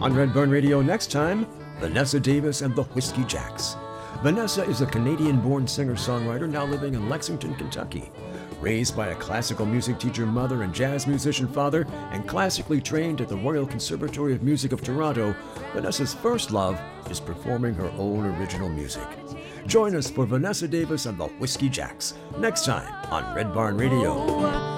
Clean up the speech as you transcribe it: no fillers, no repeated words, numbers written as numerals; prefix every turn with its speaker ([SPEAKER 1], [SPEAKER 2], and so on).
[SPEAKER 1] On Red Barn Radio next time, Vanessa Davis and the Whiskey Jacks. Vanessa is a Canadian-born singer-songwriter now living in Lexington, Kentucky. Raised by a classical music teacher mother and jazz musician father, and classically trained at the Royal Conservatory of Music of Toronto, Vanessa's first love is performing her own original music. Join us for Vanessa Davis and the Whiskey Jacks next time on Red Barn Radio.